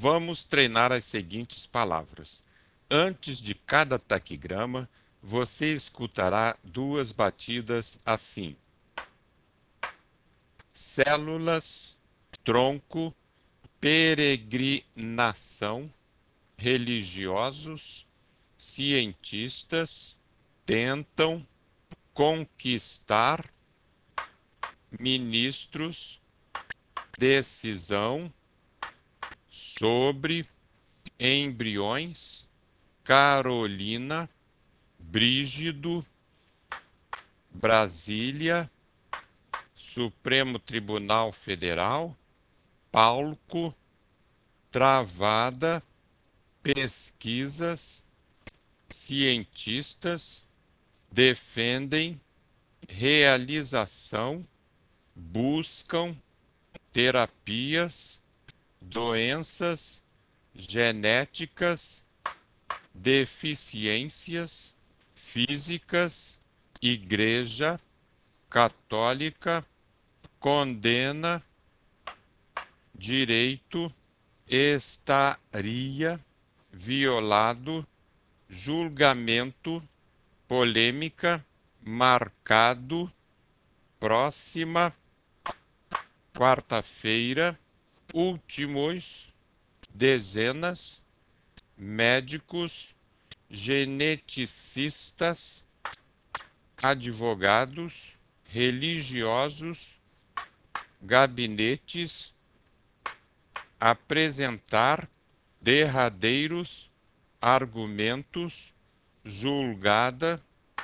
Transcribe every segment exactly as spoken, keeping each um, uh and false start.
Vamos treinar as seguintes palavras. Antes de cada taquigrama, você escutará duas batidas assim: células, tronco, peregrinação, religiosos, cientistas, tentam, conquistar, ministros, decisão, sobre, embriões, Carolina, Brígido, Brasília, Supremo Tribunal Federal, palco, travada, pesquisas, cientistas, defendem, realização, buscam, terapias, doenças, genéticas, deficiências físicas, igreja católica, condena, direito, estaria, violado, julgamento, polêmica, marcado, próxima, quarta-feira, últimos, dezenas, médicos, geneticistas, advogados, religiosos, gabinetes, apresentar, derradeiros, argumentos, julgada,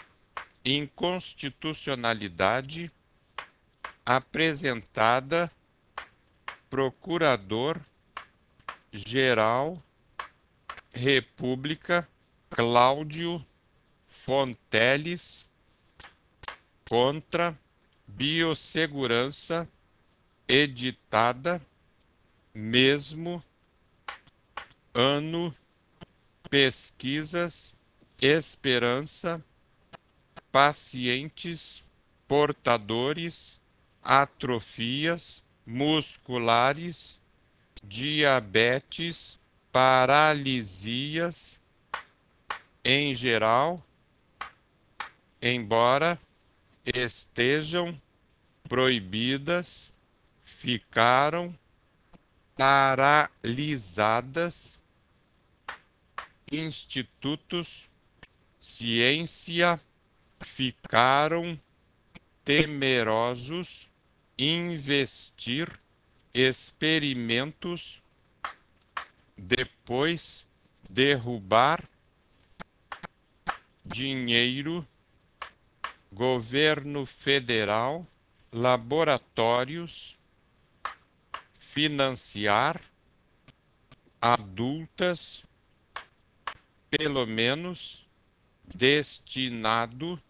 inconstitucionalidade, apresentada, procurador, geral, república, Cláudio, Fonteles, contra, biossegurança, editada, mesmo, ano, pesquisas, esperança, pacientes, portadores, atrofias musculares, diabetes, paralisias, em geral, embora, estejam, proibidas, ficaram, paralisadas, institutos, ciência, ficaram, temerosos, investir, experimentos, depois, derrubar, dinheiro, governo federal, laboratórios, financiar, adultas, pelo menos, destinado,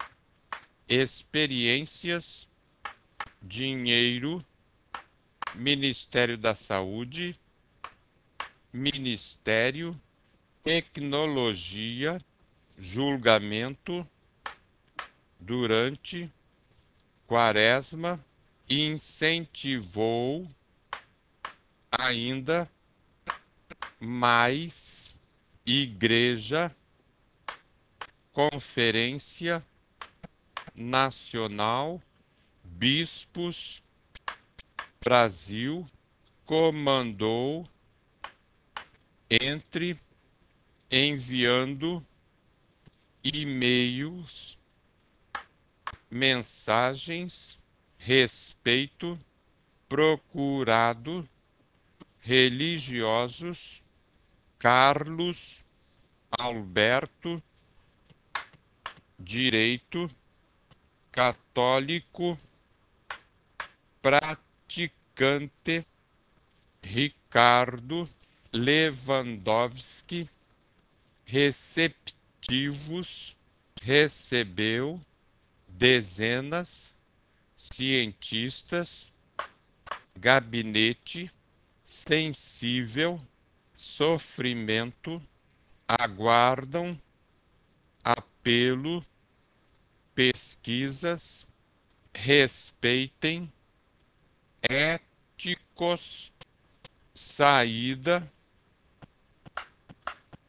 experiências, dinheiro, Ministério da Saúde, ministério, tecnologia, julgamento, durante, quaresma, incentivou, ainda, mais, igreja, conferência nacional, bispos, Brasil, comandou, entre, enviando, e-mails, mensagens, respeito, procurado, religiosos, Carlos, Alberto, direito, católico, praticante, Ricardo, Lewandowski, receptivos, recebeu, dezenas, cientistas, gabinete, sensível, sofrimento, aguardam, apelo, pesquisas, respeitem, éticos, saída,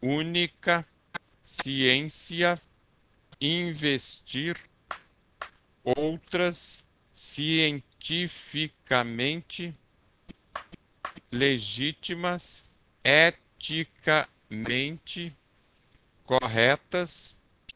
única, ciência, investir, outras, cientificamente, legítimas, eticamente corretas,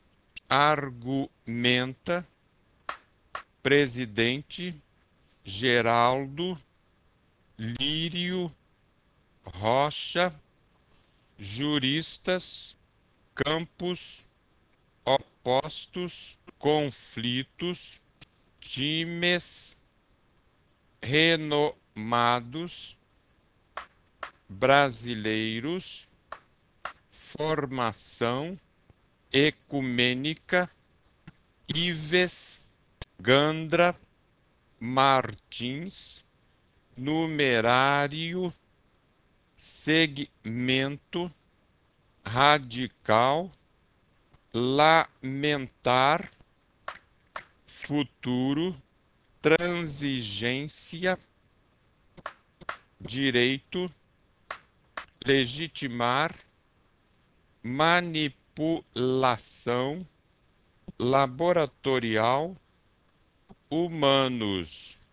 argumenta, presidente, Geraldo, Lírio, Rocha, juristas, campos, opostos, conflitos, times, renomados, brasileiros, formação, ecumênica, Ives, Gandra, Martins, numerário, segmento, radical, lamentar, futuro, transigência, direito, legitimar, manipulação, laboratorial, humanos.